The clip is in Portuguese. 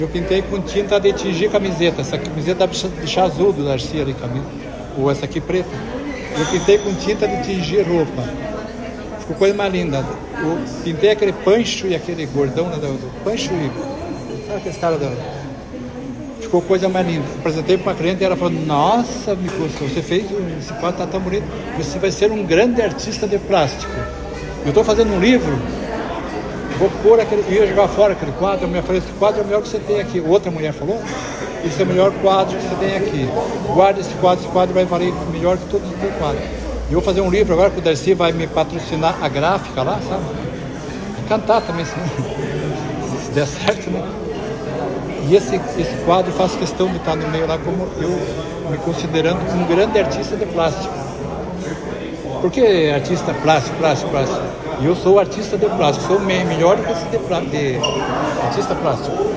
Eu pintei com tinta de tingir camiseta. Essa camiseta dá pra deixar azul do Darcy ali, ou essa aqui preta. Eu pintei com tinta de tingir roupa. Ficou coisa mais linda. Eu pintei aquele Pancho e aquele gordão, né, do Pancho e... Sabe aqueles caras Ficou coisa mais linda. Apresentei para uma cliente e ela falou: nossa, Micuska, você fez esse quadro, tá tão bonito. Você vai ser um grande artista de plástico. Eu estou fazendo um livro, vou pôr aquele... Eu ia jogar fora aquele quadro. A mulher falou: esse quadro é o melhor que você tem aqui. Outra mulher falou: esse é o melhor quadro que você tem aqui. Guarda esse quadro vai valer melhor que todos os teus quadros. E eu vou fazer um livro agora que o Darcy vai me patrocinar a gráfica lá, sabe? E cantar também, se der certo, né? E esse quadro faz questão de estar no meio lá, como eu me considerando um grande artista de plástico. Por que artista plástico? E eu sou artista de plástico, sou melhor que esse de artista plástico.